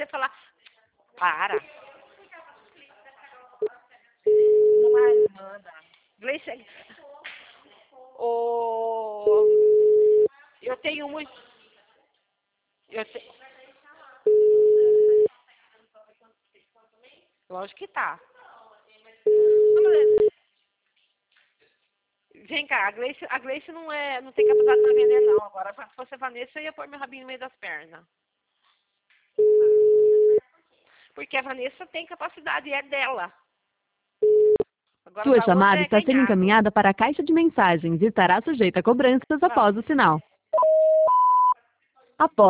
você falar, para. Não mais manda. Gleice, eu tenho muito. Eu te... Lógico que tá. Vem cá, a Gleice não tem capacidade pra vender, não. Agora, se fosse a Vanessa, eu ia pôr meu rabinho no meio das pernas. Porque a Vanessa tem capacidade e é dela. Agora, Sua da outra chamada é está sendo ganhado. encaminhada para a caixa de mensagens e estará sujeita a cobranças após o sinal. Após